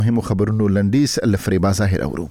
مهمو خبرونو لنډیز لفریبا ظاهر اورو.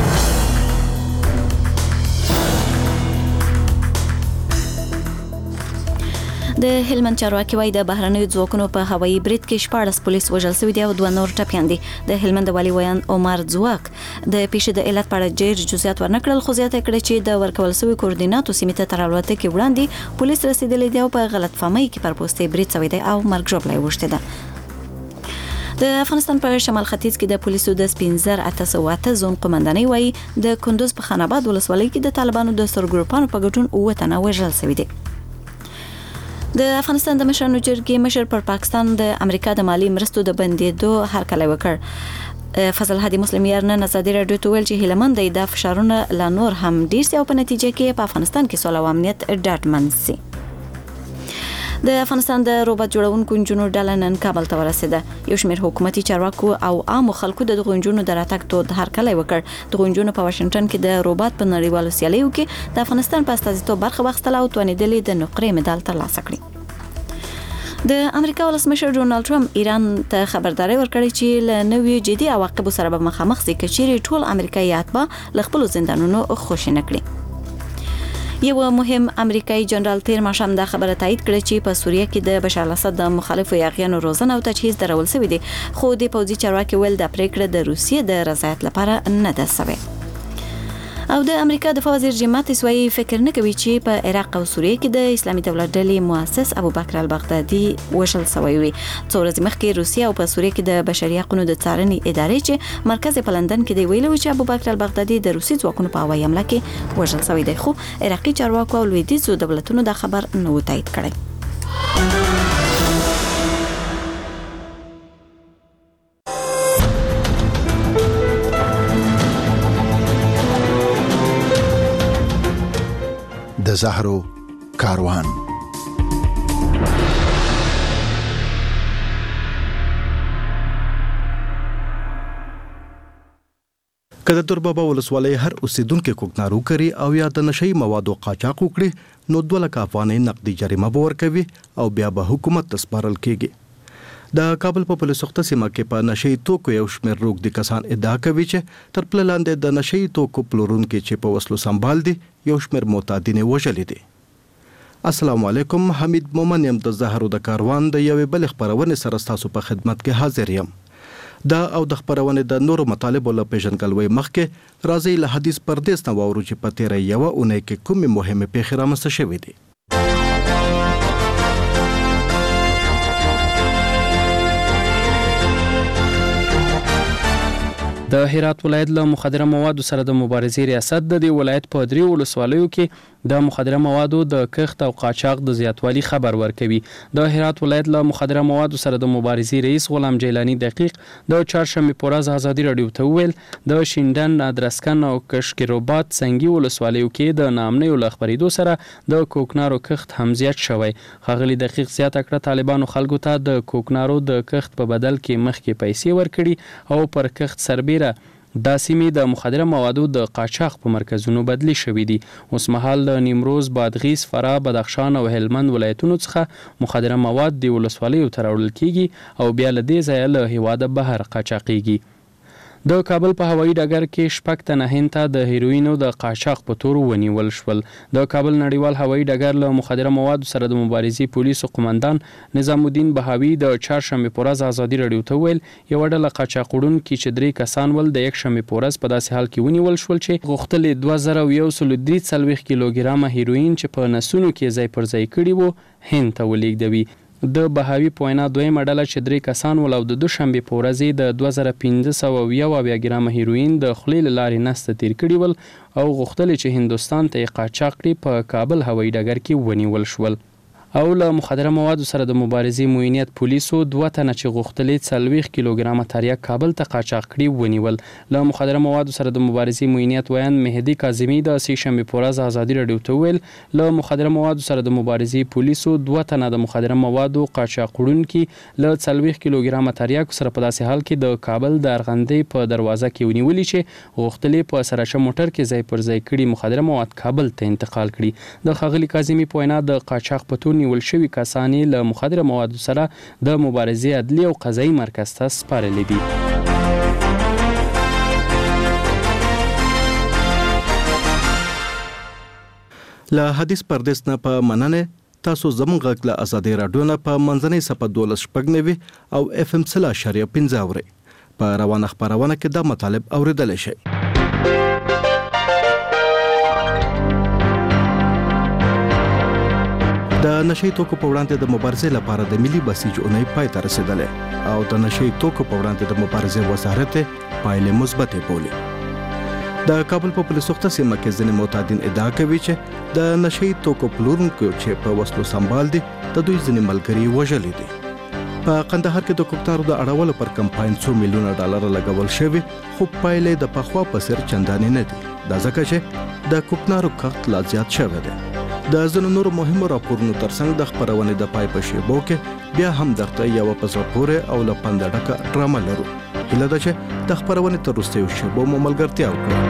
د هلمند چارواکي وايي د بهرنیو ځواکونو په هوایي برید کې 14 پولیس وژل شوي دي او 2 نور ټپیان دي. د هلمند والي ویان عمر ځواک د پیښې د علت په اړه ډېر جزئیات ورنکړل، خو زیاته کړې چې د ورکول شوی کوردیناتو سیمې ته تر الوتکې وړاندې پولیس رسیدلي دي او په غلط فهمۍ کې پر پوستې برید شوی دی او مرګ ژوبله وشته ده. د افغانستان په شمال ختیځ کې د پولیسو د سپینزر 808 زون قومندانۍ وايي د کندوز په خان آباد ولسوالۍ کې د طالبانو د سرګروپانو په ګډون 9 تنه وژل شوي دي. د افغانستان د مشرانو جرګې مشر پر پاکستان د امریکا د مالی مرستو د بندیدو هرکلی وکړ. فضل هادي مسلم یارنن ازادي رادیو ته ویل چې هیلمند د فشارونه لا نور هم ډیر سي او په نتیجه کې په افغانستان کې سوله او امنیت ډاډمن سي. د افغانستان د روبوت جوړونکو انجنونو ډله نن کابل ته ورسېده. یو شمېر حکومتي چارواکو او عامو خلکو د انجنونو د راتګ تود هرکلی وکړ. د انجنونو په واشنگټن کې د روبوت په نړیوالو سیالیو کې د افغانستان په استازیتوب برخه واخیستله او توانېدلې د نقرې مډال ترلاسه کړي. د امریکا ولسمشر ډونالد ټرمپ ایران ته خبرداري ورکړې چې له نویو جدي عواقبو سره به مخامخ شي که چیرې ټول امریکایي اتباع له خپلو زندانونو خوشي نه کړي. یو مهم امریکایي جنرال تیر ماښام دا خبره تایید کړه چې په سوریه کې د بشار الاسد د مخالفو یاغیانو روزنه او تجهیز درول شوی دی، خو د پوځي چارواکي ویل د پریکړه د روسیې د رضایت لپاره نه ده شوې. او د امریکا دفاع وزیر جیم ماتیس وايي فکر نه کوي چې په عراق او سوریه کې د اسلامي دولت ډلې مؤسس ابوبکر البغدادي وژل شوی وي. څو ورځې مخکې روسیه او په سوریه کې د بشري حقوقو د څارنې ادارې چې مرکز په لندن کې دی ویلي چې ابوبکر البغدادي د روسي ځواکونو په هوایي حمله کې وژل شوی دی، خو عراقي چارواکو او لویدیځو دولتونو دا خبر نه و تایید کړی. د زهرو کاروان. که د توربابا ولسوالۍ هر اوسیدونکو کوکنارو کوي او یا د نشئی موادو قاچاق وکړي نو 2 لک افغانۍ نقدي جریمه به ورکوي او بیا به حکومت ته سپارل کیږي. د کابل په پولیسو سیمه کې په نشئی توکو یو شمېر روږدي کسان ادعا کوي چې تر پله لاندې د نشئی توکو پلورونکي چې په وسلو سنبال دي یو شمېر معتادین وژلي دي. السلام علیکم، حمید مومن یم د زهرو د کاروان د یوې بلې خپرونې سره ستاسو په خدمت کې حاضر یم. دا او د خپرونې د نورو مطالبو له پیژنګلوۍ مخکې راځئ له حدیث پردیس نه واورو چې په تیره یوه اونۍ کې کومې مهمې پیښې رامنځته شوې دي. د هرات ولایت له مخدره موادو سره د مبارزې ریاست د دې ولایت په 3 ولسوالیو کې د مخدره موادو د کښت او قاچاق د زیاتوالي خبر ورکوي. د هرات ولایت له مخدره موادو سره د مبارزې رئیس غلام جیلانی دقیق د چهارشنبه په ورځ ازادي رادیو ته ویل د شیندن، ادرسکن او کشکروبات سنگي ولسوالیو کې د نامنیو لخبرېدو سره د کوکنارو کښت هم زیات شوی. ښاغلي دقیق زیاته کړه طالبانو خلکو ته د کوکنارو د کښت په بدل کې مخکې پیسې ورکړي او پر کښت سربیره دا سیمې د مخدره موادو د قاچاق په مرکزونو بدلی شوې دي. اوس مهال د نیمروز، بادغیس، فراه، بدخشان او هلمند ولایتونو څخه مخدره مواد د ولسوالیو ته راوړل کیږي او بیا له دې ځایه له هیواده بهر قاچاقیږي. د کابل په هوایي ډګر کې 6 تنه هند ته د هیروینو د قاچاق په تور ونیول شول. د کابل نړیوال هوایي ډګر له مخدره موادو سره د مبارزې پولیسو قومندان نظام الدین بهاوی د چهارشنبه په ورځ ازادي رادیو ته ویل یو ډله قاچاق وړونکي چې 3 کسان ول د یکشنبه په ورځ په داسې حال کې ونیول شول چې غوښتل 2143 کیلوګرامه هیروین چې په نسونو کې ځای پر ځای کړي وو هند ته ولیږدوي. د بهاوی په وینا دویمه ډله چې 3 کسان ول او د دوشنبه په ورځ د 2500 ګرامه هیروین د خولې له لارې نسته تیر کړي ول او غوښتل چې هندستان ته قاچاق کړي په کابل هوایي ډګر کې ونیول شول. او له مخدره موادو سره د مبارزې موینیت پولیسو 2 تنه چې غوښتلې 40 کیلوګرامه تریاک کابل ته قاچاق کړي ونیول. له مخدره موادو سره د مبارزې موینیت ویان مهدی کاظمی د سهشنبه په ورځ ازادي رادیو ته ویل له مخدره موادو سره د مبارزې پولیسو 2 تنه د مخدره موادو قاچاق وړونکي له 40 کیلوګرامه تریاک سره په داسې حال کې د کابل د ارغندې په دروازه کې ونیولې چې غوښتلې په سراچه موټر کې ځای پر ځای کړي مخدره مواد کابل ته انتقال کړي. د ښاغلي کاظمی په وینا د قاچاق په نیول شوی کسانې له مخدره موادو سره د مبارزې عدلي او قضایي مرکز ته سپارلي دي. له حدیث پردیس نه په مننه تاسو زموږ غږ له ازادي رادیو نه په منځنۍ صفحه 12.9 او FM 3.15 اورئ. په روانه خبرونه کې دا مطالب اوریدل شي. د نشئی توکو په وړاندې د مبارزې لپاره د ملي بسیج اونۍ پای ته رسیدلې او د نشئی توکو په وړاندې د مبارزې وزارت پایلې مثبتې بولي. د کابل په پولیسو سیمه کې ځینې معتادین ادعا کوي چې د نشئی توکو پلورونکو چې په وسلو سمبال دي د دوی ځینې ملګري وژلي دي. په قندهار کې د کوکنارو د اړولو پر کمپاین $100 میلیونه لګول شوی خو پایلې د پخوا په څیر چندانې نه دي. دا ځکه چې د کوکنارو کښت لا زیات شوی دی. د ځینو نورو مهمو راپورونو ترڅنګ د خبرونې د پای په شیبو کې بیا هم درته یو په زړه پورې او له پنده ډکه ډرامه لرو. هیله ده چې د خبرونې تر وروستیو شیبو مو ملګرتیا وکړي.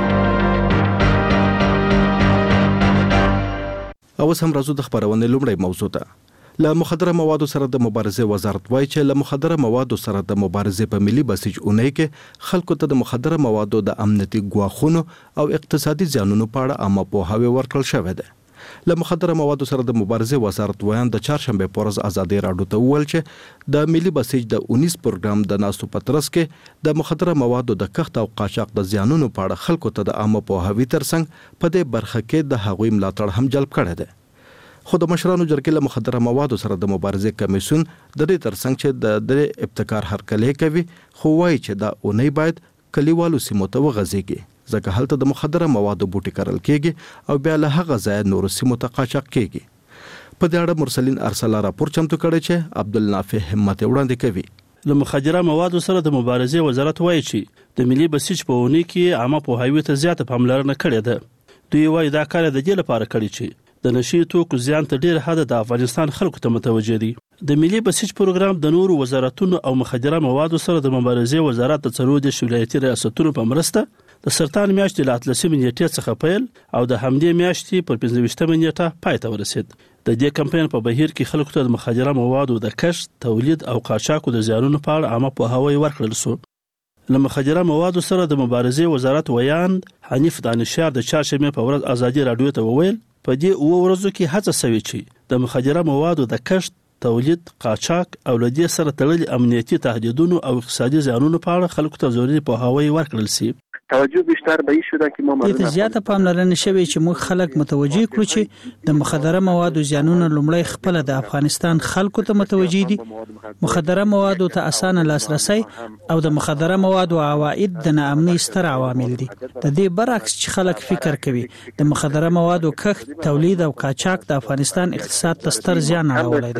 اوس هم راځو د خبرونې لومړی موضوع ته. له مخدره موادو سره د مبارزې وزارت وایي چې له مخدره موادو سره د مبارزې په ملي بسیج اونۍ کې خلکو ته د مخدره موادو د امنیتي ګواښونو او اقتصادي زیانونو په اړه عامه پوهاوی ورکړل شوی دی. له مخدره موادو سره د مبارزې وزارت ویان د چهارشنبه په ورځ ازادي رادیو ته وویل چې د ملي بسیج د 19 پروګرام د ناستو په ترڅ کې د مخدره موادو د کښت او قاچاق د زیانونو په اړه خلکو ته د عامه پوهاوی ترڅنګ په دې برخه کې د هغوی ملاتړ هم جلب کړی دی. خو د مشرانو جرګې له مخدره موادو سره د مبارزې کمیسیون د دې ترڅنګ چې د ابتکار هرکلی کوي خو وایي چې دا اونۍ باید کلیوالو سیمو ته وغځېږي ځکه هلته د مخدره موادو بوټي کرل کېږي او بیا له هغه ځایه نورو سیمو ته قاچاق کېږي. په دې اړه مرسلین ارسلا راپور چمتو کړی چې عبدالنافع همت وړاندې کوي. له مخدره موادو سره د مبارزې وزارت وایي چې د ملي بسیج په اونۍ کې عامه پوهاوی ته زیاته پاملرنه کړې ده. دوی وایي دا کار د دې لپاره کړی چې د نشئی توکو زیان ته ډیر حد د افغانستان خلکو ته متوجه دي. د ملي بسیج پروګرام د نورو وزارتونو او مخدره موادو سره د مبارزې وزارت د 14 ولایتي ریاستونو په مرسته د سرطان میاشتې له 13 نیټې څخه پیل او د همدې میاشتې پر 15 نیټه پای ته ورسید. د دې کمپاین په بهیر کې خلکو ته د مخدره موادو د کښت، تولید او قاچاقو د زیانونو په اړه عامه پوهاوی ورکړل شو. له مخدره موادو سره د مبارزې وزارت ویان حنیف دانشیار د چهارشنبه په ورځ ازادي رادیو ته وویل په دې ورځو کې هڅه شوې چې د مخدره موادو د کښت، تولید، قاچاق او لدې سره تړلي امنیتي تهدیدونو او اقتصادي زیانونو په اړه خلکو ته ضروري پوهاوی ورکړل شي. توجه بیشتر به این شده که ما دې زیاته پاملرنه شوی چې موږ خلک متوجي کړو چې د مخدره موادو زیانونه لومړی خپل د افغانستان خلکو ته متوجي دي. مخدره موادو ته اسانه لاسرسي او د مخدره موادو عواید د ناامنۍ ستر عوامل دي. د دې برعکس چې خلک فکر کوي د مخدره موادو کښت، تولید او قاچاق د افغانستان اقتصاد ته ستر زیان اړولی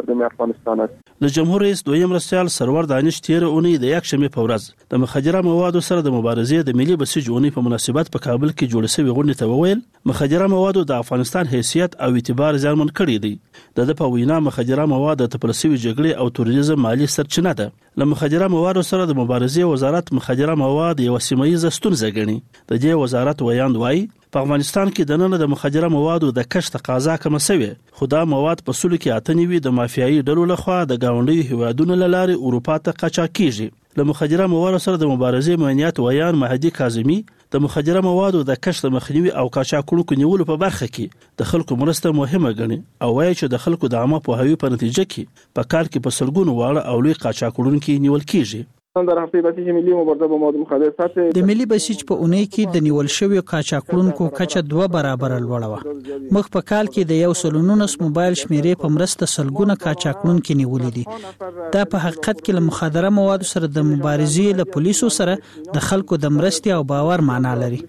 دی. د جمهور رئیس دویم مرستیال سرور دانش تیر اونۍ د یکشنبه په ورځ د مخدره موادو سره د مبارزې د ملي بسیج اونۍ په مناسبت په کابل کې جوړ شوی غونډه ته وویل مخدره موادو د افغانستان حیثیت او اعتبار زیانمن کړی دی. د په وینا مخدره مواد د تپلسوي جګړې او تروریزم مالی سرچینه ده. له مخدره موادو سره د مبارزې وزارت مخدره مواد یو سیمایي ستونزه ګڼي. د دې وزارت ویاند وایي په افغانستان کې د نن د مخدره موادو د کښت تقاضا کم شوی خو دا مواد په سلو کې اتنوي د مافیایي ډلو لخوا د گاونډي هیوادونو له اروپا ته قاچاق کیږي. له مخدره موادو سره د مبارزې معنیات ویان مهدي کاظمي د مخدره موادو د کښت مخنیوي او قاچاقونکو نیولو په برخه کې د خلکو مرسته مهمه ګڼي او وایي چې د خلکو د عامه پوهاوی په نتیجه کې په کال کې په سلګونو واړه او لوی قاچاقونکو نیول کیږي. در هفته بسیج ملی مبارزه با مواد مخدر سطح د ملي بسیج په اونۍ کې د نیول شویو قاچاقونکو کچه 2 برابر لوړه وه. مخ په کال کې د 119 موبایل شمیرې په مرسته سلګونه قاچاقونکو نیولې دي. دا په حقیقت کې له مخدره موادو سره د مبارزې له پولیسو سره د خلکو د مرستې او باور معنا لري.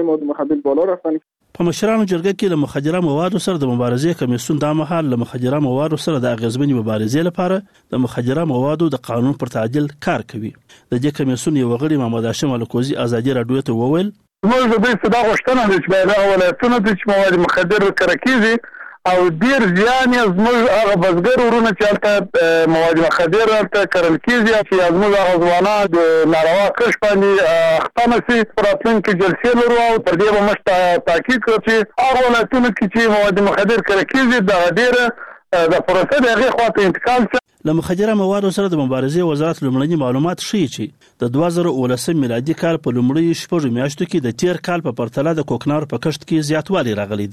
په مشرانو جرګه کې له مخدره موادو سره د مبارزې کمیسیون د مهال له مخدره موادو سره د اغیزمنې مبارزې لپاره د مخدره موادو د قانون پر تعدیل کار کوي. د دې کمیسیون یو غړي محمد هاشم الکوزي ازادي رادیو ته وویل موږ د دې صدا غوښتنه د چې ولایتونو د مواد مخدر کراکیزي او ډیر زیان زموږ هغه بزګر ورونه چې هلته مواد مخدر هلته کرل کېږي چې زموږ هغه ځوانان د ناروا کښت باندې اخته نشي. په راتلونکي جلسې لرو او پر دې به موږ تاکید کوو چې هغه ولایتونو کې چې مواد مخدر کرل کېږي دغه ډېره د پروسې د هغې خواته انتقال شي. له مخدره موادو سره د مبارزې وزارت لومړني معلومات ښیي چې د 2019 میلادي کال په لومړیو 6 میاشتو کې د تیر کال په پرتله د کوکنارو په کښت کې زیاتوالی راغلی دی.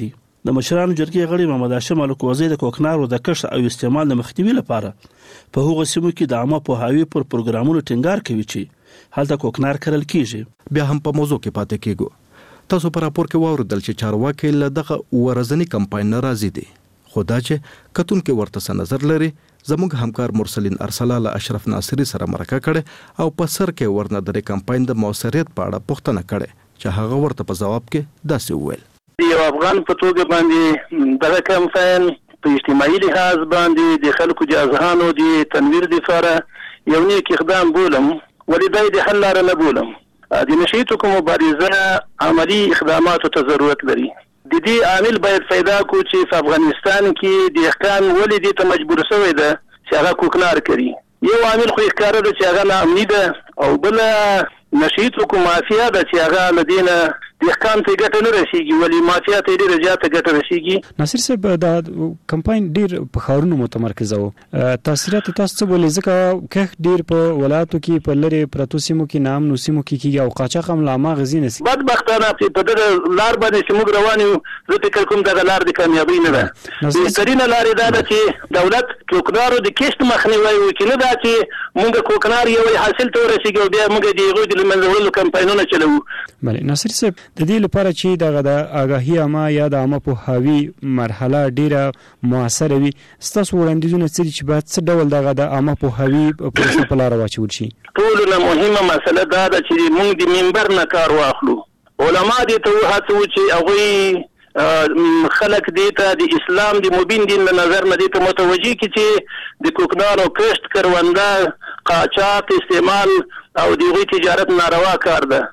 د مشرانو جرګې غړي محمد هاشم الکوزی د کوکنارو د کښت او استعمال د مخنیوي لپاره په هغو سیمو کې د عامه پوهاوي پر پروګرامونو ټینګار کوي چې هلته کوکنار کرل کیږي. بیا هم په موضوع کې پاتې کیږو. تاسو پر راپور کې واوریدل چې چارواکي له دغه ورځنی کمپاین ناراضي دي، خو دا چې کتونکو ورته نظر لري. زموږ همکار مرسلین ارسلا له اشرف ناصری سره مرکه کړي او په سر کې ورنه د کمپاین د موثریت په اړه پوښتنه کړي چې هغه ورته په جواب کې داسې وویل: یو افغان په توګه باندې دغه کمپاین په اجتماعي لحاظ باندې د خلکو د اذهانو د تنویر لپاره یو نیک اقدام بولم، ولې د حل لاره نه بولم. د نشي توکو مبارزه عملی اقداماتو ته ضرورت لري. د دې عامل باید پیدا کو چې په افغانستان کې د احکام ولې دې ته مجبور شوی ده چې هغه کوکنار کوي. یو عامل خو ښکاره ده چې هغه ناامني ده او بل نشي توکو مافیا ده چې هغه لدینه د احکام ته ګټه نه رسیږي، ولی مافیا ته ډیره زیاته ګټه رسیږي. ناصر صاحب دا کمپاین ډیر په خارونو متمرکز و، تاثیرات تاسو څه بولئ؟ ځکه که ډیر په ولایتو کې په لری پرتو سیمو کې نام نو سیمو کې کیږي او قاچاق هم لا ما غزینه سي. بدبختانه په دغه لار باندې چې موږ روان یو، زه فکر کوم دغه لار د کامیابی نه ده. بهترینه لار دا ده چې دولت کوکنارو د کیشت مخنیوي وکړي، نه دا چې موږ کوکنار یو حاصل ته ورسیږي او بیا موږ د هغوی د منځوړلو کمپاینونه چلوو. بله ناصر صاحب، د دې لپاره چې دغه د آگاهي عامه یا د عامه پوهاوي مرحله ډیره موثره وي، ستاسو وړاندیزونه څه دي چې باید څه ډول دغه د عامه پوهاوي پروسه په لاره واچول شي؟ ټولو نه مهمه مسله دا ده چې موږ د منبر نه کار واخلو. علما دې ته وهڅوو چې هغوی خلک دې ته د اسلام د مبین دین له نظر نه دې ته متوجه کړي چې د کوکنارو کښت، کرونده، قاچاق، استعمال او د هغوی تجارت ناروا کار ده.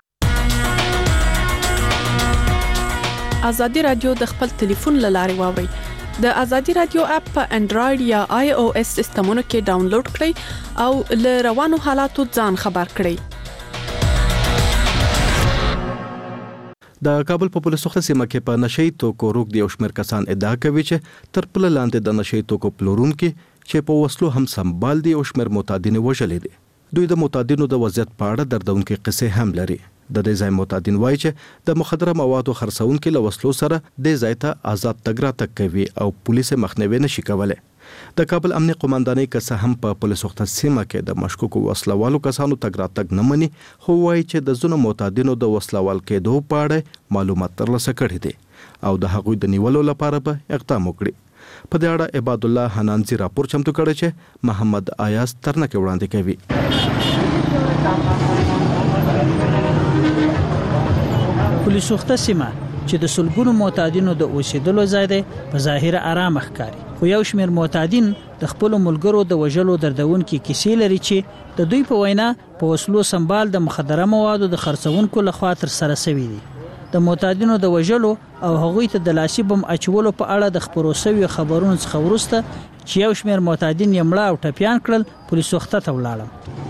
ازادي رادیو د خپل ټلیفون له لارې واورئ. د ازادي رادیو اپ په انډراید یا آی او اس سیستمونو کې ډاونلوډ کړئ او له روانو حالاتو ځان خبر کړئ. د کابل په پولیسو سیمه کې په نشئی توکو روغ دی او شمېر کسان ادعا کوي چې تر پله لاندې د نشئی توکو پلورونکو چې په وسلو هم سنبال دي او شمېر معتادین وژلي دي. دوی د معتادینو د وضعیت په اړه دردونکې قصې هم لري. د دې ځای معتادین وایي چې د مخدره موادو خرڅونکو له وسلو سره د ځای ته آزاد تګ راتګ کوي او پولیس مخنیوي نشي کولی. د کابل امنیه قومندانۍ که هم په پولیسو سیمه کې د مشکوکو وسلوالو کسانو تګ راتګ نه مني، خو وایي چې د ځینو معتادینو د وسلوال کېدو په اړه معلومات ترلاسه کړي دي او د هغوی د نیولو لپاره به اقدام وکړي. په دې اړه عباد الله حنانزي راپور چمتو کړی چې محمد آیاز ترنکه وړاندې کوي. پولیسو سیمه چې د سلګونو معتادینو د اوسېدلو ځای دی په ظاهر آرام ښکاري، خو یو شمېر معتادین د خپل ملګرو د وژلو دردونکي کیسې لري چې د دوی په وینا په وسلو سنبال د مخدره موادو د خرڅونکو لخوا تر سره شوی دي. د معتادینو د وژلو او هغوی ته د لاسي بم اچولو په اړه د خبرو شویو خبرونو څخه وروسته چې یو شمېر معتادین یې مړه او ټپیان کړل، پولیسو ته ولاړم.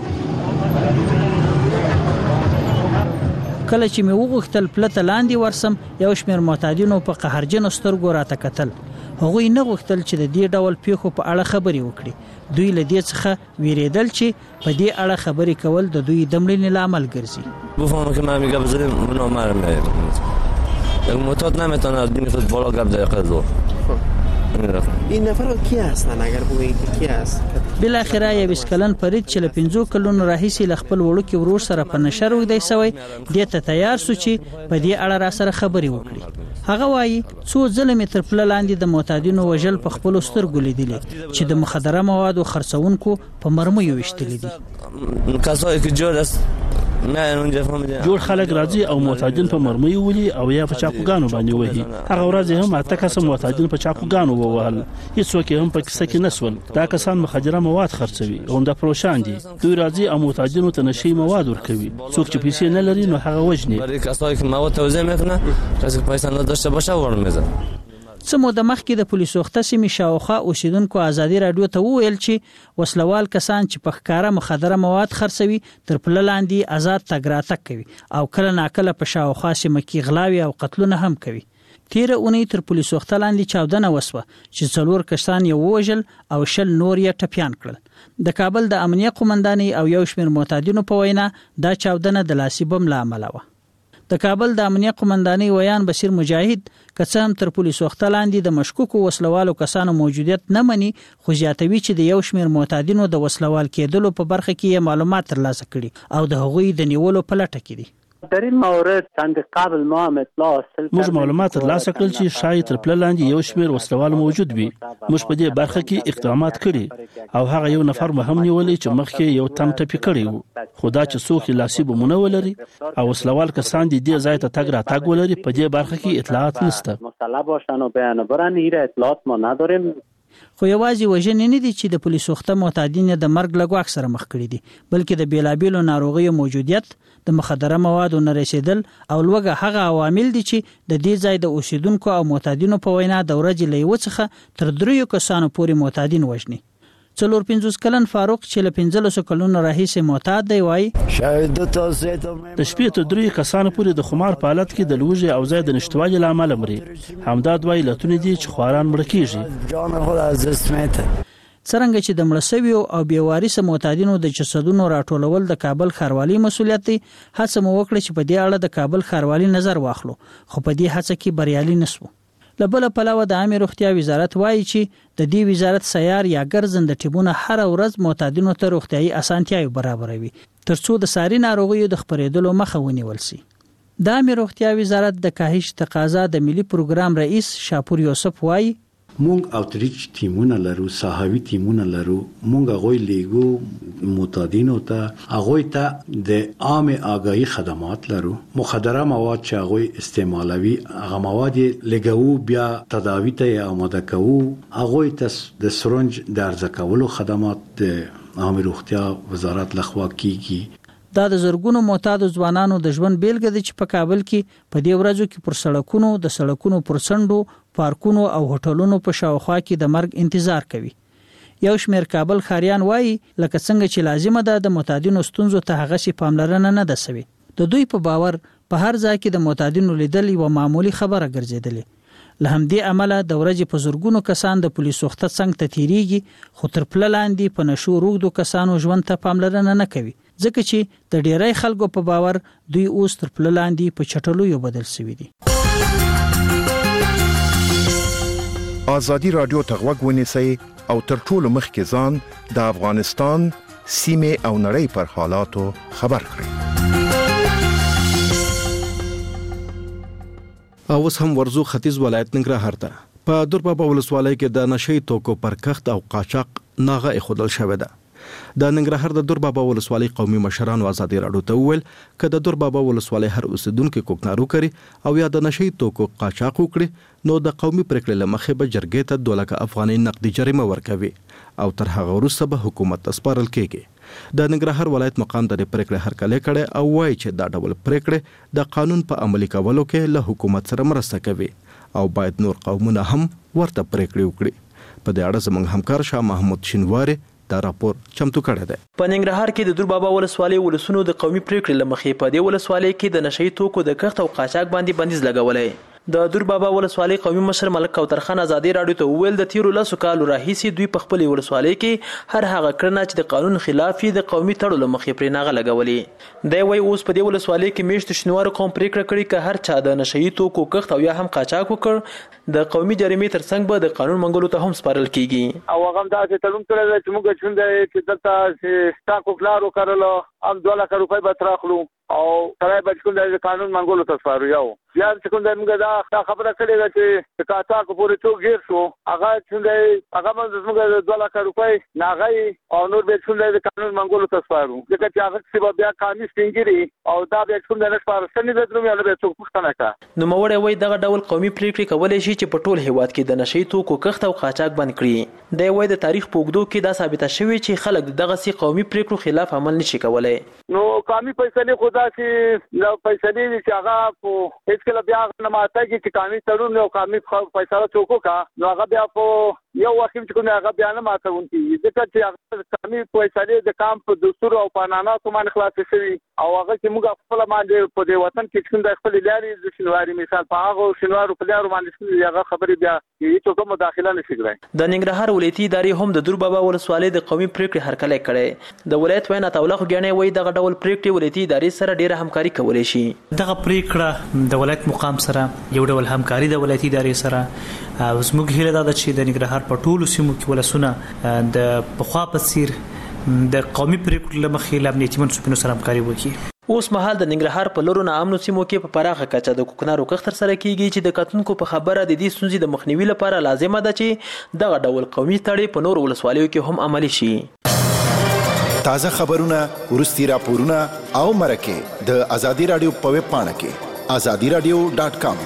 کله چې مې وغوښتل پلته لاندې ورسم، یو شمېر معتادینو په قهرجنو سترګو راته کتل. هغوی نه غوښتل چې د دې ډول پیښو په اړه خبرې وکړي. دوی له دې څخه ویریدل چې په دې اړه خبرې کول د دوی د مړینې لامل ګرځي. بفهمم که من میگم بزنیم اونا مرمه معتاد نمیتونه از دین خود بالا گپ در قضا. این نفر کی هستن اگر بگید کی هست؟ بالاخره یو اسکلن فرید چې له 5 کلونو راهیسې ل خپل وړوکی ورور سره په نشر وګدای سوی د ته تیار سو چې په دې اړه را سره خبرې وکړي. هغه وایي څو ځله مې تر پله لاندې د معتادینو وژل په خپل سترګو لیدلي چې د مخدره موادو خرڅونکو په مرمیو وشتلي دي. کسایی که جور است جوړ خلک راځي او معتادین په مرمۍ ولي او یا په چاقوګانو باندې وهي. هغه ورځ هم اته کسه معتادین په چاقوګانو ووهل، هیڅوک هم په کیسه کې نسول. دا کسان مخدره مواد خرڅوي، غونډه پروشان دي. دوی راځي او معتادینو ته نشي مواد ورکوي. څوک چې پیسې نه لري نو هغه وژني. برای کسایی که مواد توزیع میکنه، کسی که پیسې نداشته باشه ورن میزنه. څه موده مخکې د پولیسو سیمې شاوخوا اوسیدونکو ازادي رادیو ته وویل چې وسلوال کسان چې په ښکاره مخدره مواد خرڅوي تر پله لاندې آزاد تګ راتګ کوي او کله ناکله په شاوخوا سیمه کې غلاوې او قتلونه هم کوي. تیره اونۍ تر پولیسو لاندې چاودنه وسوه چې 4 کسان یې ووژل او 10 نور یې ټپیان کړل. د کابل د امنیه قومندانۍ او یو شمېر معتادینو په وینا دا چاودنه د لاسي بم له امله وه. د کابل د امنیه قومندانۍ ویان بشیر مجاهد که هم تر پولیسو وخت لاندې د مشکوکو وسلوالو کسانو موجودیت نه مني، خو زیاتوي چې د یو شمېر معتادینو د وسلوال کېدلو په برخه کې معلومات ترلاسه کړي او د هغوی د نیولو په لټه کې دي. در این مورد چند قبل ما هم اطلاع حاصل موږ معلومات ترلاسه کړل چې شاید تر پله لاندې یو شمېر وسلوال موجود وي. موږ په دې برخه کې اقدامات کړي او هغه یو نفر مهم نیولې چې مخکې یو تم ټپي کړی وو، خو دا چې څوک لاسي بمونه ولري او وسلوال کسان دې ځای ته تګ راتګ ولري په دې برخه کې اطلاعات نشته. مسلح باشن و بیان برن ایره اطلاعات ما نداریم. خو یوازې وژنې نه دي چې د پولیسو وخته معتادین د مرګ له ګواښ سره مخ کړي دي، بلکې د بیلابیلو ناروغیو موجودیت، د مخدره موادو نه رسیدل او لوګه هغه عوامل دي چې د دې ځای د اوسیدونکو او معتادینو په وینا د ورځې له یو څخه تر 3 کسانو پورې معتادین وژني. 45 کلن فاروق چې له 15 کلونو راهیسې معتاد دی وایي د شپې تر 3 کسانو پورې د خمار په حالت کې د لوږې او ځای د نشټوالي له امله مري. همدا دوه علتونه دي چې خواران مړه کیږي. څرنګه چې د مړه شویو او بې وارثه معتادینو د جسدونو راټولول د کابل ښاروالۍ مسؤلیت دی، هڅه مو وکړه چې په دې اړه د کابل ښاروالۍ نظر واخلو، خو په دې هڅه کې بریالي نشو. له بل پلوه د عامه روغتیا وزارت وایي چې د دې وزارت سیار یا ګرځنده ټیمونه هر ورځ معتادینو ته روغتیايي اسانتیاوې برابروي ترڅو د ساري ناروغیو د خپرېدلو مخه ونیول شي. د عامه روغتیا وزارت د کاهش تقاضا د ملي پروګرام رئیس شاپور یوسف وایي مونږ اوتریچ ټیمونه لرو، صحاوي ټیمونه لرو، مونږ غوي لیګو معتادینو ته غوي ته د عامه آگاهی خدمات لرو. مخدره مواد چې غوي استعمالوي هغه مواد لګو بیا تداوی ته آماده کوو، غوي ته د سرنج د ارزه کولو خدمات د عامه روغتیا وزارت لخوا کیږي. دا د زرګونو معتادو ځوانانو د ژوند بیلګه ده چې په کابل کې په دې ورځو کې پر سړکونو، د سړکونو پر څنډو، پارکونو او هوټلونو په شاوخوا کې د مرګ انتظار کوي. یو شمېر کابل ښاریان وایي لکه څنګه چې لازمه ده د معتادینو ستونزو ته هغه شي پاملرنه نه ده سوې. د دوی په باور په هر ځای کې د معتادینو لیدل یوه معمولي خبره ګرځېدلې. له همدې امله د ورځې په زرګونو کسان د پولیسو وخته څنګ ته تیریږي، خو تر پله لاندې په نشو روږدو کسانو ژوند ته پاملرنه نه کوي، ځکه چې د ډیری خلکو په باور دوی اوس تر پله لاندې په چټلو بدل شوي دي. ازادي رادیو ته غوږ ونیسئ او تر ټولو مخکې ځان د افغانستان سیمې او نړۍ پر حالاتو خبر کړئ. اوس هم ورزو ختیځ ولایت ننګرهار ته په دربابا ولسوالۍ کې د نشئی توکو پر کښت او قاچاق ناغه خودل شوې ده. د ننګرهار د دربابا ولسوالۍ قومي مشرانو ازادي راډیو ته وویل چې د دربابا ولسوالۍ هر اوسیدونکو کوکنارو کوي او یا د نشئی توکو قاچاق وکړي نو د قومي پریکړې لمخې به جرګې ته 2 لک افغانۍ نقدي جریمه ورکوي او تر هغه وروسته به حکومت ته سپارل کیږي. د ننګرهار ولایت مقام د پریکړې هرکلی کړي او وایي چې دا ډول پریکړې د قانون په عملي کولو کې له حکومت سره مرسته کوي او باید نور قومونه هم ورته پریکړې وکړي. په دې اړه زموږ همکار شاه محمود شینواری دا راپور چمتو کړی دی. په ننګرهار کې د دربابا ولسوالۍ ولسونو د قومي پریکړې لمخې په دې ولسوالۍ کې د نشئی توکو د کښت او قاچاق باندې بندیز لګولای. د دربابا ولسوالۍ قومي مشر ملک کوثر خان ازادي راډیو ته وویل د تیرو 10 کالو راهیسې دوی په خپل ولسوالۍ کې هر هغه کړنه چې د قانون خلاف د قومي تړلو مخې پرې ناغه لګولې. دی وایي اوس په دې ولسوالۍ کې میشت شنوارو قوم پریکړه کړې چې هر چا د نشئی توکو کښت او یا هم قاچاق وکړ د قومي جریمې ترڅنګ به د قانون منګولو ته هم سپارل کیږي. او هغه دا چې تړون کړی چې موږ څنګه چې دلته چې تاکو کلارو کړلو هم 2 لک روپۍ به تراخلو او سره به څنګه د قانون منګولو ته سپارو. یو بیا څنګه موږ دا خبره کړې ده چې قاچاق پورې تو غیر شو هغه څنګه هغه موږ 2 لک روپۍ ناغي او نور به څنګه د قانون منګولو ته سپارو ځکه چې هغه څه بیا قانوني ستنګري او دا به څنګه نشپاره سنې د درومي له به څوک پښتنه کا. نو موړې وای دغه ډول قومي پریکړې کولای شي چې په ټول هیواد کې د نشئی توکو کښت او قاچاق بند کړي. دی وای د تاریخ په اوږدو کې دا ثابته شوې چې خلک دغه سي قومي پریکړو خلاف عمل نشي کولای. نو قومي فیصله خدا چې نو فیصله چې هغه په هیڅ کله بیا نه ماته کې قومي تړون او قومي فیصله چوکو کا نو هغه بیا په یو وخت چې کوم هغه بیان ماتون کیږي ځکه چې هغه قانوني فیصله د کام په دستور او قانوناتو باندې خلاص شوی او هغه چې موږ خپل باندې په دې وطن کې څنګه خپل لاري د شنواري مثال په هغه شنوارو په لارو باندې هغه خبرې بیا هیڅ کوم مداخله نشي کړای. د ننګرهار ولایتي ادارې هم د دور بابا ولسوالۍ د قومي پریکړې هرکلی کړي. د ولایت وینا توله غړنې وایي دغه ډول پریکړې ولایتي ادارې سره ډیره همکاري کولای شي. دغه پریکړه د ولایت مقام سره یو ډول همکاري د ولایتي ادارې سره او زموږ هیله ده چې د ننګرهار په ټولو سیمو کې ولسونه د پخوا په څیر د قومي پریکړو لمخې له امنیتي منصوبینو سره همکاري وکړي. اوس مهال د ننګرهار په لورو ناامنو سیمو کې په پراخه کچه د کوکنارو کښت ترسره کیږي چې د کتونکو په خبره د دې ستونزې د مخنیوي لپاره لازمه ده چې دغه ډول قومي تړي په نورو ولسوالیو کې هم عملي شي. تازه خبرونه ورستي راپورونه او مرکه د ازادي رادیو په ویب پاڼه کې azadiradio.com.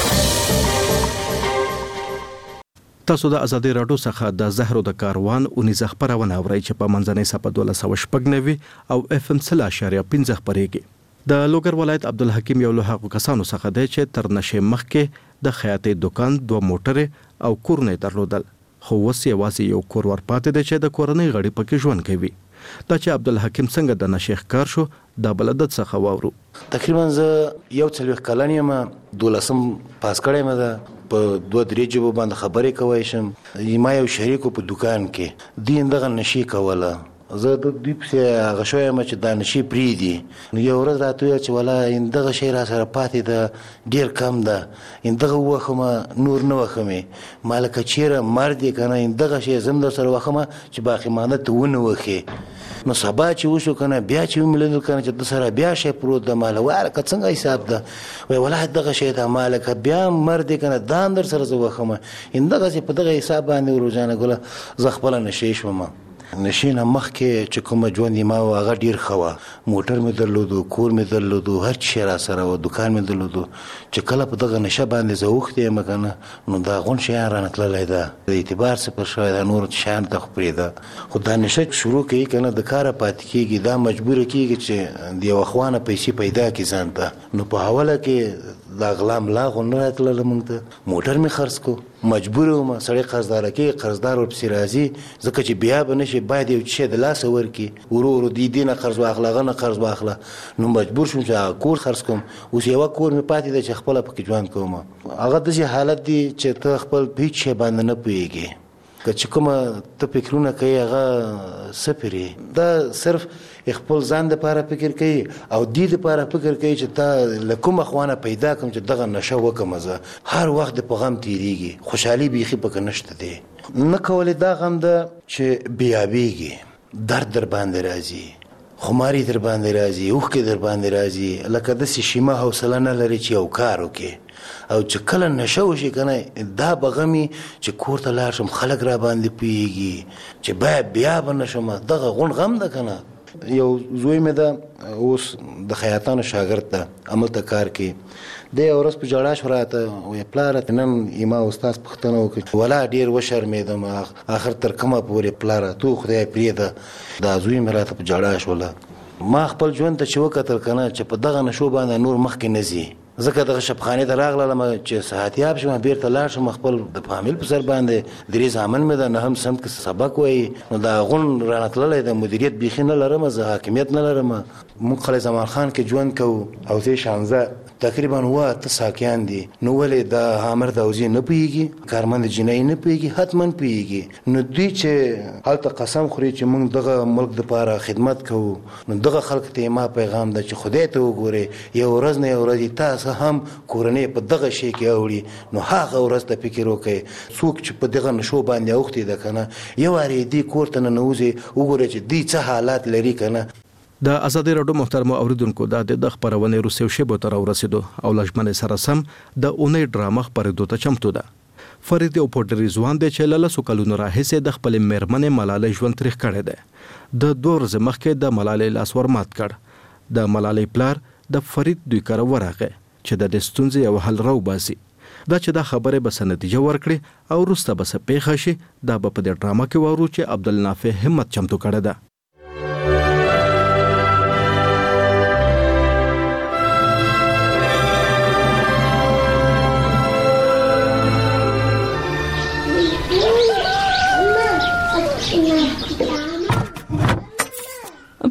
تاسو د ازادي رادیو څخه د زهرو د کاروان اونیزه خبرونه اورئ چې په منځنۍ صفه 1290 او FM 3.15 خبريږي. د لوګر ولایت عبدالحکیم یو له هغو کسانو څخه دی چې تر نشې مخکې د خیاطۍ دکان 2 موټرې او کورونه درلودل خو اوس یوازې یو کور ورپاتې دی چې د کورنۍ غړي پکې ژوند کوي. دا چې عبدالحکیم څنګه د نشې ښکار شو د بلدت څخه واورو. تقریبا زه یو 40 کلن یم 12 پاس کړم ده په 2-3 جبو باندې خبرې کوي شم. ما یو شریکو په دکان کې دین دغه نشي کوله زه د دې په غشوي ما چې د نشي پری دي یو ورځ راته چې ولا اندغه شی را سره پاتې ده ډیر کم ده اندغه وخمه نور نه وخمه مالک چیرې مرد کنه اندغه شی زم در سره وخمه چې باقی مانه ته ونه وخی نو سبا چې وشو کنه بیا چې ملل کنه چې د سره بیا شی پروت د مال واره که څنګه حساب ده وای ولا دغه شی د مالک بیا مرد کنه دان در سره وخمه اندغه په دغه حساب باندې روزانه ګله زغبل نشي شوم. نشینه مخکې چې کومه ژوند ما هغه ډیر خوا موټر مې درلودو کور مې درلودو هر شي را سره و دکان مې درلودو چې کله په دغه نشه باندې زوخته یم کنه نو دا غون شي رانه تللی ده د اعتبار څخه شوی دا نور شان ته خپري ده خو دا نشه شروع کوي کنه د کار پات کیږي دا مجبور کیږي چې دی واخوانه پیسې پیدا کی ځانته نو په حواله کې دا غلام لا غون راتله لمنګ ته موټر می خرڅ کو مجبور وم سړی قرضدار کې قرضدار ورپسې راځي ځکه چې بیا به نشي باید یو څه د لاس ورکی ورور دی دینه قرض واخله غنه قرض واخله نو مجبور شوم چې کور خرڅ کوم اوس یو کور می پاتې د چې خپل پکې ژوند کوم هغه د حالت دی چې ته خپل هیڅ شی باندې نه پوهیږي که کومه ته فکرونه کوي هغه سفري دا صرف خپل ځان د لپاره فکر کوي او د دې لپاره فکر کوي چې تا لکوم اخوانه پیدا کوم چې دغه نشه وکم زه هر وخت په غم تیریږي خوشحالي بيخي پکې نشته دي نه کولای دا غم ده چې بیابيږي درد در باندې راځي خماري در باندې راځي اوخ کې در باندې راځي لکه د شیمه حوصله نه لري چې یو کار وکړي او چې کله نشه وشي کنه دا بغمي چې کور ته لاړ شم خلک را باندې پیږي چې بیا به نشم دغه غون غم ده کنه یو زوی مې ده اوس د خیاطانو شاګرد ده عمل ته کار کوي د اورس په جړا شراته او پلار نن ایما استاد پختنه وکړ ولا ډیر وشرمېدم اخر تر کومه پورې پلار تو خدای پریده دا زوی مې راته په جړا شوله ما خپل ژوند ته چې وکتل کنه چې په دغه نشو باندې نور مخکې نزي ځکه دغه شپخانه ته راغلم چې صحتیاب شم بیرته لاړ شم خپل د فامیل په سر باندې درې ځامن مې د نهم سم کې سبق وای نو دا غون رانتللې د مدیریت بيخینه لرم زه حاکمیت نه لرم مونږ خلک زمان خان کې ژوند کو او زه شانزه تقریبا هو ته ساکیان دي نو ولې د هامر د اوزي نه پیږي کارمند جنای نه پیږي حتمن پیږي نو دوی چې حالت قسم خوري چې موږ دغه ملک د لپاره خدمت کوو نو دغه خلک ته ما پیغام ده چې خدای ته وګوره یو ورځ نه یو ورځ تاسو هم کورنۍ په دغه شی کې اوري نو هغه ورځ ته فکر وکړي څوک چې په دغه نشو باندې اوختي ده کنه یو اړ دې کورته نه نوځي وګوره چې دې څه حالات لري کنه د ازادي رادیو محترم اوریدونکو د خبرونه روسیو شبو تر ورسېدو او لجمن سره سم د اونۍ ډرامه خبرېدو ته چمتو ده فرید او پورټ رضوان د چلل سکلونو راهسه د خپل میرمنې ملالۍ ژوند تاریخ کړی دی د دور زمخکې د ملالۍ لاس ورمات کړ د ملالۍ پلار د فرید دوی کار ورغه چې د دستونځ یو حل راو باسي دا چې دا خبره به سنتیجه ورکړي او روسته به سپېخه شي دا په دې ډرامه کې ورو چې عبدالنافع همت چمتو کړی ده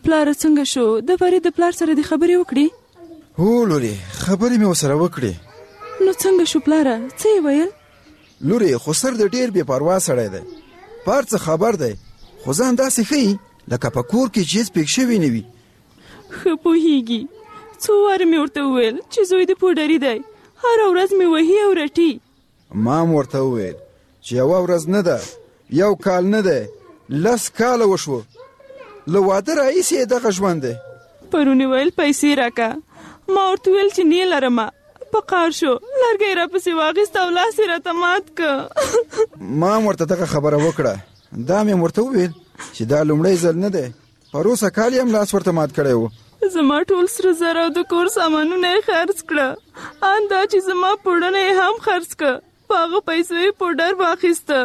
پلار څنګه شو؟ د فرید د پلار سره د خبرې وکړې؟ هو لوري، خبرې مې وسره وکړې. نو څنګه شو پلاره؟ څه یې ویل؟ لوري خو سر د ډیر بې پروا سړی دی، پار څه خبر دی، خو ځان داسې ښیي لکه په کور کې چیز پېښ شوي نه وي. ښه پوهېږي. څو واره مې ورته وویل چې زوی د پوډري دی، هره ورځ مې وهي او رټي. ما هم ورته وویل چې یوه ورځ نه ده، یو کال نه دی، 10 کاله وشو. له واده راهیسې یې دغه ژوند دی. پرون یې ویل پیسې راکه، ما ورته ویل چې نه لرمه. په قار شو، لرګی راپسې واخیست او لاس یې راته مات که. ما هم ورته دغه خبره وکړه. دا مې ورته وویل چې دا لومړی ځل نه دی، پروسه کال یې هم لاس ورته مات کړی و. زما ټول سره زر او د کور سامانونه یې خرڅ کړه، ان دا چې زما پوډرونه یې هم خرڅ کړه. په هغه پیسو یې پوډر واخیسته.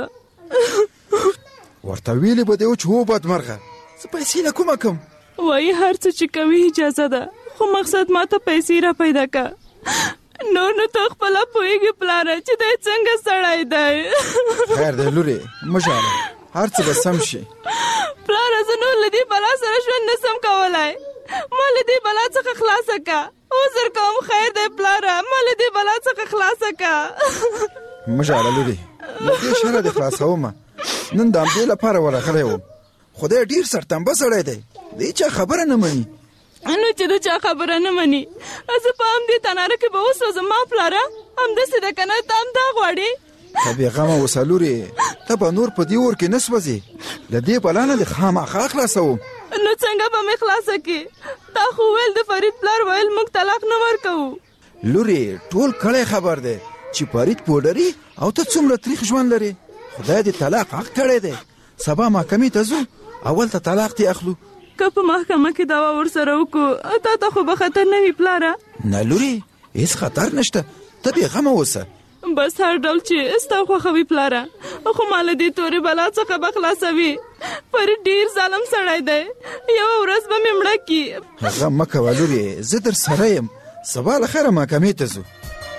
ورته ویلې به دې و چې هو بدمرغه، زه پیسې له کومه کم؟ وایي هر څه چې کوي اجازه ده، خو مقصد ما ته پیسې را پیدا که. نور نو ته خپله پوهېږي پلاره چې دی څنګه سړی دی. خیر دی لورې، مه ژاړه، هر څه به سم شي. پلاره زه نور له دې بلا سره ژوند نه سم کولی، ما له دې بلا څخه خلاصه که. عذر کوم، خیر دی پلاره، ما له دې بلا څخه خلاصه که. مه ژاړه لورې، له دې شره دې خلاصومه. نن د همدې لپاره ورغلی وم. خدای ډېر سرتنبه سړی دی، دې چا خبره نه مني. نو چې د چا خبره نه مني، زه په همدې تناره کې به وسوځم. ما پلاره همداسې ده که نه؟ ته همدا غواړې؟ ته بېغمه اوسه لورې، ته به نور په دې اور کې نه سوځې. له دې بلا نه دې خامخا خلاصوم. نو څنګه به مې خلاصه کړې؟ تا خو ویل د فرید پلار ویل موږ طلاق نه ورکوو. لورې ټول کړی خبر دی چې فرید پوډري او ته څومره تریخ ژوند لرې. خدای دې طلاق حق کړی دی. سبا محکمې ته ځو، اول ته طلاق دې اخلو. که په محکمه کې دعوا ورسره وکړو، تا ته خو به خطر نه وي پلاره؟ نه لورې، هېڅ خطر نشته، ته بېغمه اوسه. بس هر ډول چې ستا خوښه وي پلاره، خو ما له دې تورې بلا څخه به خلاصوي. فرید ډېر ظالم سړی دی، یوه ورځ به مې مړه کړي. هغه مه کوه لورې، زه در سره یم. سبا له خیره محکمې ته ځو.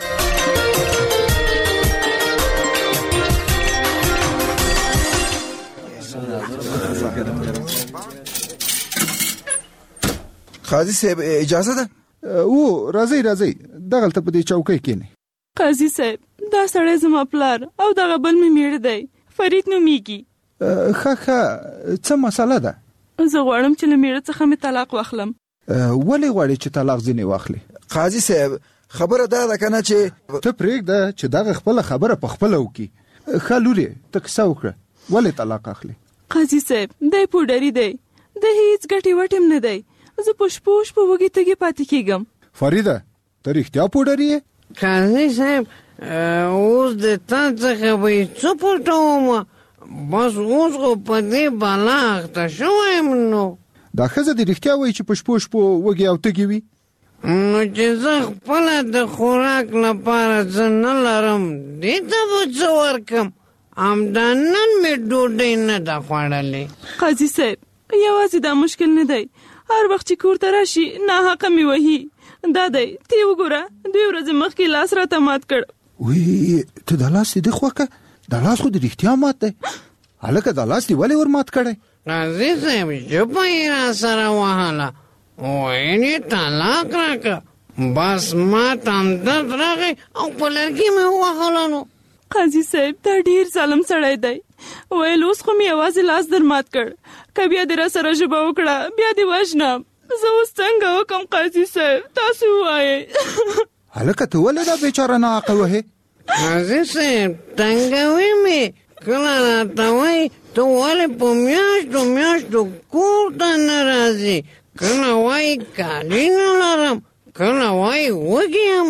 قاضي صاحب اجازه ده؟ او راځي دغلته په دې چوکۍ کېنئ. قاضي صاحب دا سړی زما پلار او دغه بل مې میړه دی، فرید نومیږي. ښه څه مسله ده؟ زه غواړم چې له میړه څخه مې طلاق واخلم. ولې غواړې چې طلاق ځینې واخلې؟ قاضي صاحب خبره دا ده که نه چې ته پرېږده چې دغه خپله خبره په خپله وکړي. ښه لورې ته کیسه وکړه، ولې طلاق اخلې؟ قاضي صاحب دی پوډري دی، د هیڅ ګټې وټې هم نه دی. زه په شپو وږې تږې پاتې کېږم. فریده ته رښتیا پوډري یې؟ قاضي صاحب اوس د تا څخه به یې څه پټوم؟ بس اوس خو په دې بلا اخته شوی یم. نو دا ښځه دې رښتیا وایي چې په شپو وږې او تږې وي؟ نو چې زه خپله د خوراک لپاره څه نه لرم، دې ته به څه ورکم؟ همدا نن مې ډوډۍ نه ده خوړلې. قاضي صاحب یوازې دا مشکل نه دی، هر وخت چې کور ته راشي ناحقه مې وهي. دا دی ته یې وګوره، 2 ورځې مخکې لاس راته مات کړ. وی ته دا لاس دې خوکه، دا لاس خو دې رښتیا مات دی. هلکه دا لاس دې ولې ور مات کړی؟ قاضي صاحب ژبه یې را سره وهله، ویل یې طلاق راکړه. بس ما ته همدرد راغی او په لرګي مې ووهله. نو قاضي صاحب دا ډېر ظالم سړی دی، ویل اوس خو مې یوازې لاس در مات کړ، که بیا دې را سره ژبه وکړه بیا دې وژنم. زه اوس څنګه وکم قاضي صاحب؟ تاسو ووایئ. هلکه ته ولې دا بیچاره ناحقه وهې؟ قاضي صاحب تنګوي مې، کله راته وایي ته ولې په میاشتو کور ته نه راځې، کله وایي کالي نه لرم، کله وایي وږې یم.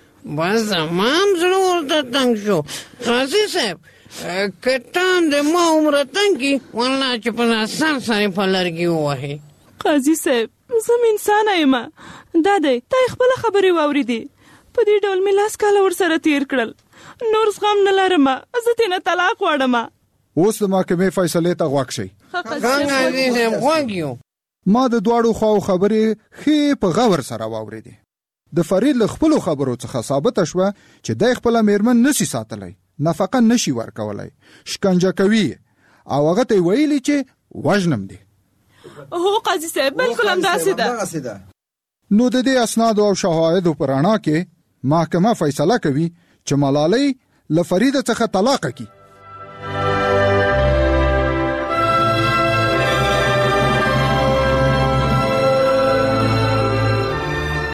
بس زما هم زړه ورته تنګ شو. قاضي صاحب که ته د ما عمره تنګ کړي، والله چې په سر سره په لرګي ووهې. قاضي صاحب زه م انسانه یم، دا دی تا یې خپله خبرې واورېدې. په دې ډول مې 10 کاله ورسره تېر کړل، نور زغم نه لرم، زه ترېنه طلاق غواړم. اوس د محکمې فیصلې ته غوږ شئ. قاضي صاحب غوږ یو. ما د دواړو خواو خبرې ښې په غور سره واورېدې. د فرید له خپلو خبرو څخه ثابته شوه چې دی خپله میرمن نشي ساتلی، نفقه نشي ورکولی، شکنجه کوي او هغه ته یې ویلي چې وژنم دی. هو قاضي صاحب بالکل همداسې ده. نو د دې اسناد او شواهد په رڼا کې محکمه فیصله کوي چې ملالۍ له فرید څخه طلاق کی